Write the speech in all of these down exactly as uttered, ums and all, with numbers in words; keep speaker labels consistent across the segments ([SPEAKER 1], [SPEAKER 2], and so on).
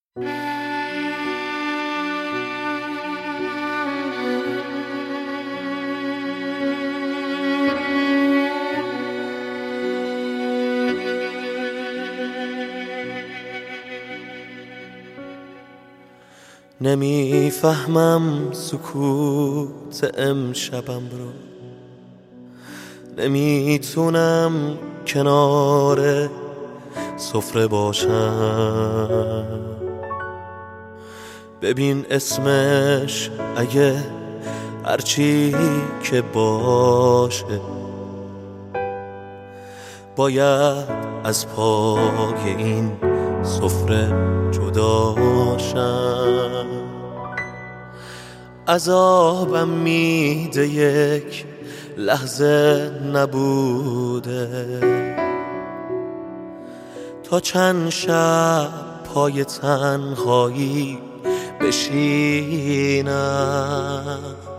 [SPEAKER 1] نمیفهمم سکوت امشبم رو، نمیتونم کنار سفره باشم. ببین اسمش اگه هرچی که باشه باید از پای این سفره جداشم. عذابم میده یک لحظه نبوده، تا چند شب پای تنهایی بشینم.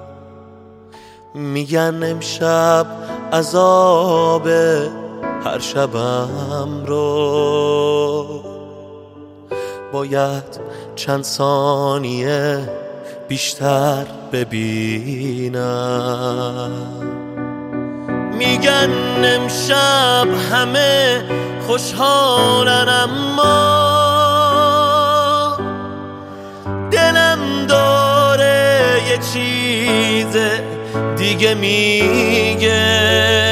[SPEAKER 1] میگن امشب عذاب هر شبم رو باید چند ثانیه بیشتر ببینم. میگن امشب همه خوشحالن اما دلم داره یه چیز دیگه میگه.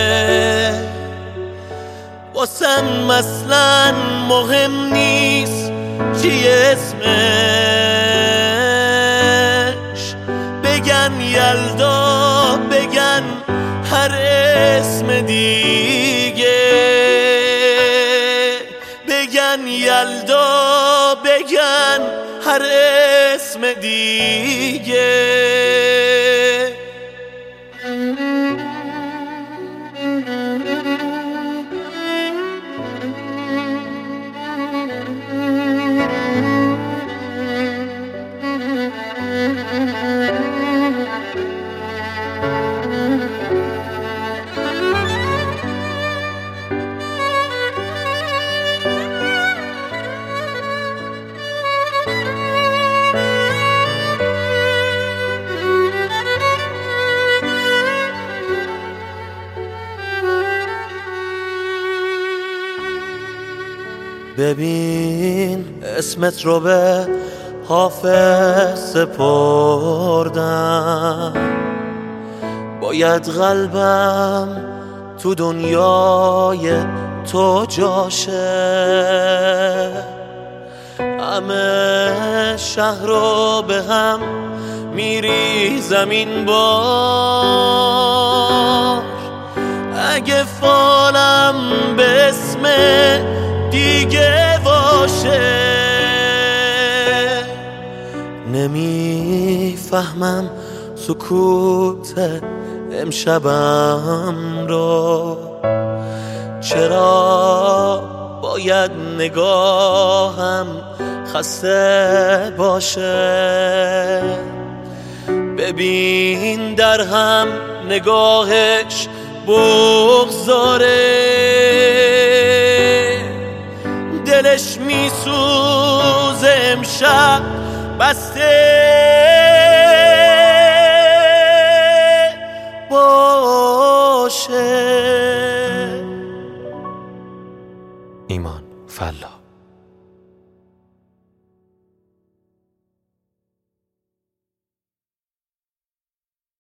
[SPEAKER 1] واسم اصلا مهم نیست چی اسمش، بگن یلدا بگن هر اسم دیگه، بگن یلدا بگن هر اسم دیگه. ببین اسمت رو به حافظ سپردم، باید قلبم تو دنیای تو جاشه. همه شهر رو به هم میریزم این بار، اگه فالم به اسم دیگه باشه. نمیفهمم سکوت امشبم رو، چرا باید نگاهم خسته باشه. ببین در هم نگاهش بغضاره، دلش میسوزه امشب بسته باشه.
[SPEAKER 2] ایمان فلا.